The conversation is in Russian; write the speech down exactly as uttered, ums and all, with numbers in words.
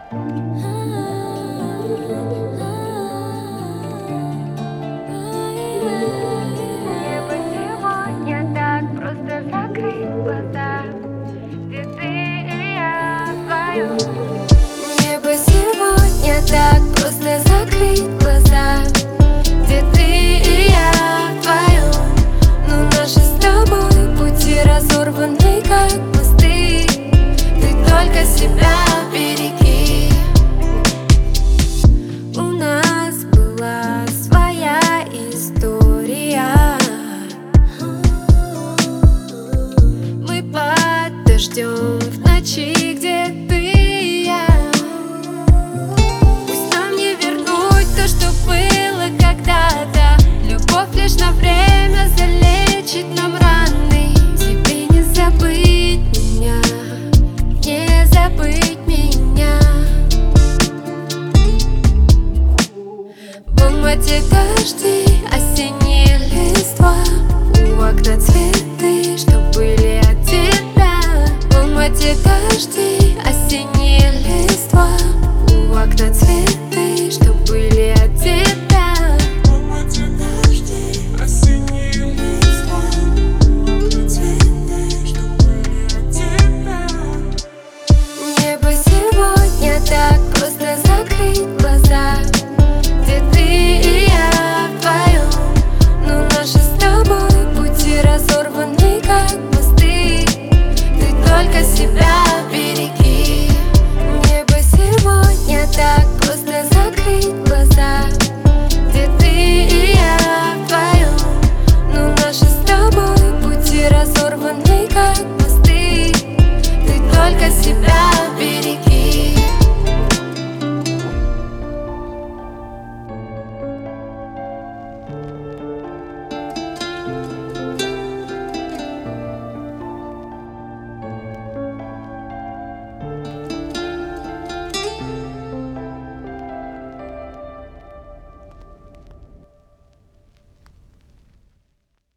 Небо сегодня так просто закрыть глаза, где ты и я вдвоем. Небо сегодня так просто закрыть глаза, где ты и я вдвоем. Но наши с тобой пути разорваны, как мосты. Ты только себя береги. У нас была своя история. Мы под дождем в ночи, где ты и я. Пусть нам не вернуть то, что было когда-то. Любовь лишь на время залечит нам раны. Тебе не забыть меня, не забыть меня. В Алмате дожди, осенние листва, у окна цветы, что были от тебя. В Алмате дожди, осенние листва, у окна цветы, что были от тебя.